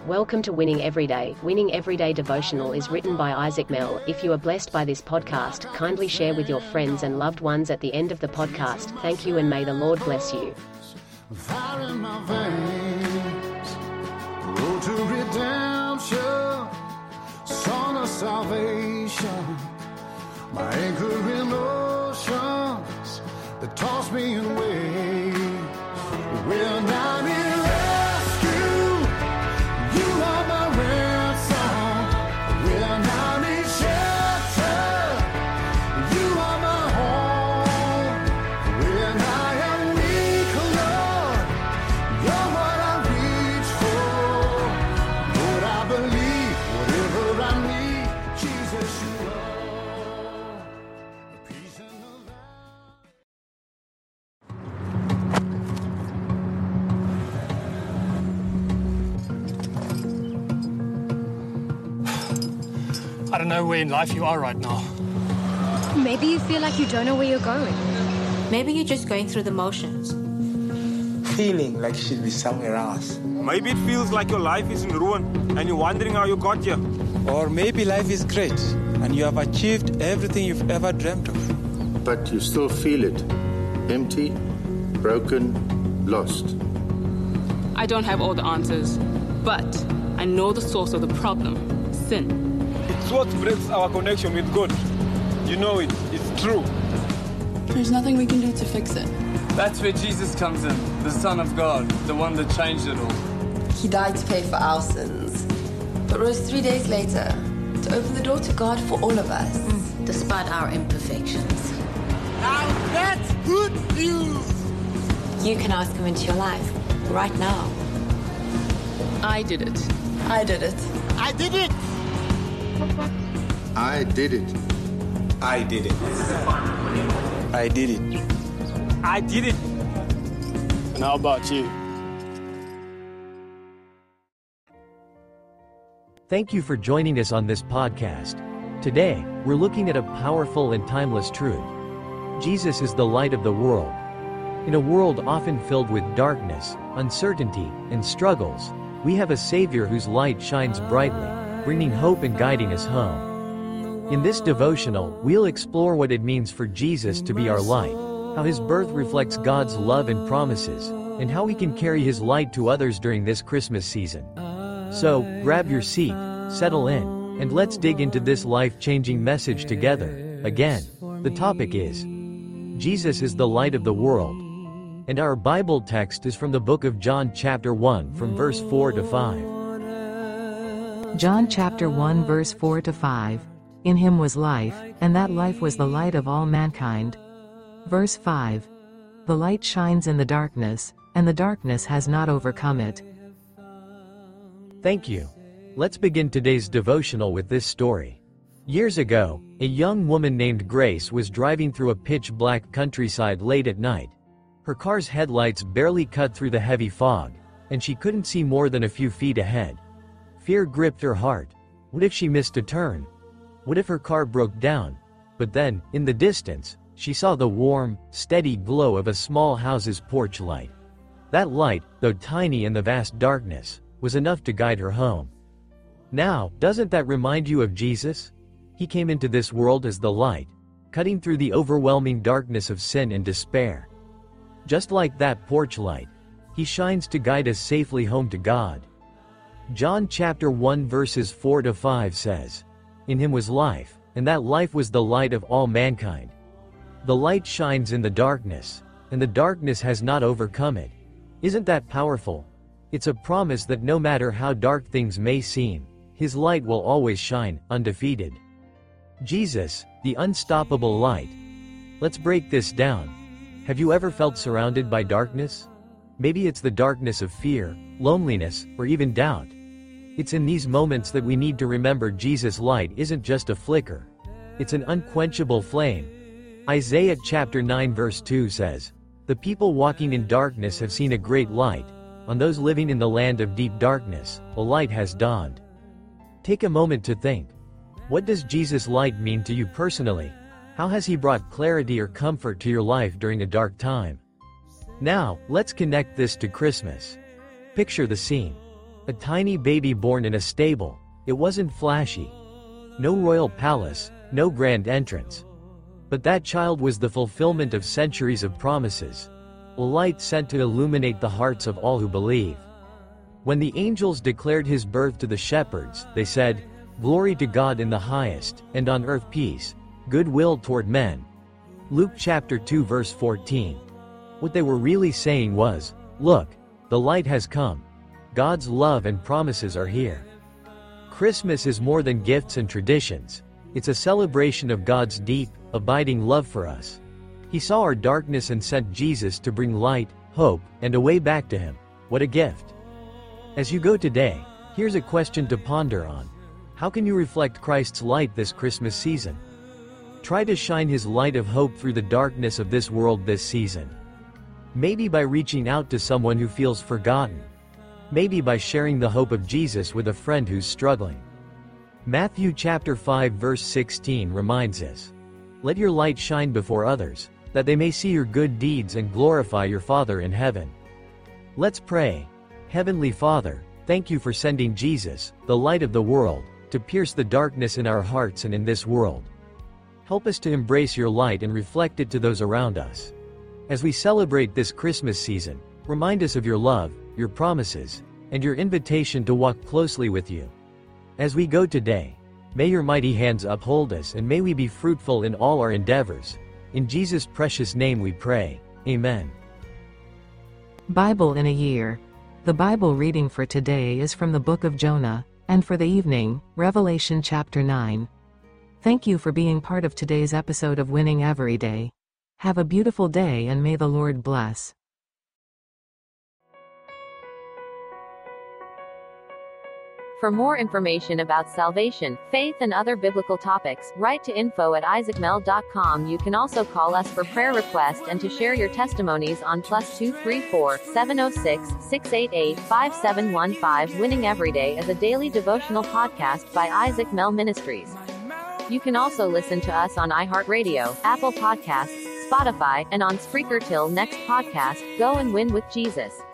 Welcome to Winning Everyday. Winning Everyday devotional is written by Isaac Mell. If you are blessed by this podcast, kindly share with your friends and loved ones at the end of the podcast. Thank you and may the Lord bless you. Fire in my veins, road to redemption, song of salvation, my anchor in oceans that toss me in waves. When I'm in rescue, you are my ransom. When I'm in shelter, you are my home. When I am weak, Lord, you're what I reach for. Lord, I believe whatever I need, Jesus, you are. Peace in the I don't know where in life you are right now. Maybe you feel like you don't know where you're going. Maybe you're just going through the motions. Feeling like you should be somewhere else. Maybe it feels like your life is in ruin and you're wondering how you got here. Or maybe life is great and you have achieved everything you've ever dreamt of. But you still feel it. Empty, broken, lost. I don't have all the answers, but I know the source of the problem, sin. It's what breaks our connection with God. You know it. It's true. There's nothing we can do to fix it. That's where Jesus comes in, the Son of God, the one that changed it all. He died to pay for our sins, but rose 3 days later to open the door to God for all of us. Despite our imperfections. Now that's good news. You can ask him into your life, right now. I did it. I did it. I did it. I did it. I did it. I did it. I did it. And how about you? Thank you for joining us on this podcast. Today, we're looking at a powerful and timeless truth. Jesus is the light of the world. In a world often filled with darkness, uncertainty, and struggles, we have a Savior whose light shines brightly, bringing hope and guiding us home. In this devotional, we'll explore what it means for Jesus to be our light, how his birth reflects God's love and promises, and how we can carry his light to others during this Christmas season. So, grab your seat, settle in, and let's dig into this life-changing message together. Again, the topic is Jesus is the light of the world. And our Bible text is from the book of John chapter 1 from verse 4 to 5. John chapter 1 verse 4 to 5. In him was life, and that life was the light of all mankind. Verse 5. The light shines in the darkness, and the darkness has not overcome it. Thank you. Let's begin today's devotional with this story. Years ago, a young woman named Grace was driving through a pitch-black countryside late at night. Her car's headlights barely cut through the heavy fog, and she couldn't see more than a few feet ahead. Fear gripped her heart. What if she missed a turn? What if her car broke down? But then, in the distance, she saw the warm, steady glow of a small house's porch light. That light, though tiny in the vast darkness, was enough to guide her home. Now, doesn't that remind you of Jesus? He came into this world as the light, cutting through the overwhelming darkness of sin and despair. Just like that porch light, he shines to guide us safely home to God. John chapter 1 verses 4 to 5 says, In him was life, and that life was the light of all mankind. The light shines in the darkness, and the darkness has not overcome it. Isn't that powerful? It's a promise that no matter how dark things may seem, his light will always shine, undefeated. Jesus, the unstoppable light. Let's break this down. Have you ever felt surrounded by darkness? Maybe it's the darkness of fear, loneliness, or even doubt. It's in these moments that we need to remember Jesus' light isn't just a flicker. It's an unquenchable flame. Isaiah chapter 9 verse 2 says, The people walking in darkness have seen a great light. On those living in the land of deep darkness, a light has dawned. Take a moment to think. What does Jesus' light mean to you personally? How has he brought clarity or comfort to your life during a dark time? Now, let's connect this to Christmas. Picture the scene. A tiny baby born in a stable. It wasn't flashy. No royal palace, no grand entrance. But that child was the fulfillment of centuries of promises. A light sent to illuminate the hearts of all who believe. When the angels declared his birth to the shepherds, they said, "Glory to God in the highest, and on earth peace, goodwill toward men." Luke chapter 2 verse 14. What they were really saying was, look, the light has come. God's love and promises are here. Christmas is more than gifts and traditions. It's a celebration of God's deep, abiding love for us. He saw our darkness and sent Jesus to bring light, hope, and a way back to him. What a gift. As you go today, here's a question to ponder on. How can you reflect Christ's light this Christmas season? Try to shine his light of hope through the darkness of this world this season. Maybe by reaching out to someone who feels forgotten. Maybe by sharing the hope of Jesus with a friend who's struggling. Matthew chapter 5 verse 16 reminds us, "Let your light shine before others, that they may see your good deeds and glorify your Father in heaven." Let's pray. Heavenly Father, thank you for sending Jesus, the light of the world, to pierce the darkness in our hearts and in this world. Help us to embrace your light and reflect it to those around us. As we celebrate this Christmas season, remind us of your love, your promises, and your invitation to walk closely with you. As we go today, may your mighty hands uphold us and may we be fruitful in all our endeavors. In Jesus' precious name we pray. Amen. Bible in a year. The Bible reading for today is from the book of Jonah, and for the evening, Revelation chapter 9. Thank you for being part of today's episode of Winning Every Day. Have a beautiful day and may the Lord bless. For more information about salvation, faith, and other biblical topics, write to info@isaacmel.com. You can also call us for prayer requests and to share your testimonies on +234 706 688 5715. Winning Every Day is a daily devotional podcast by Isaac Mel Ministries. You can also listen to us on iHeartRadio, Apple Podcasts, Spotify, and on Spreaker. Till next podcast, go and win with Jesus.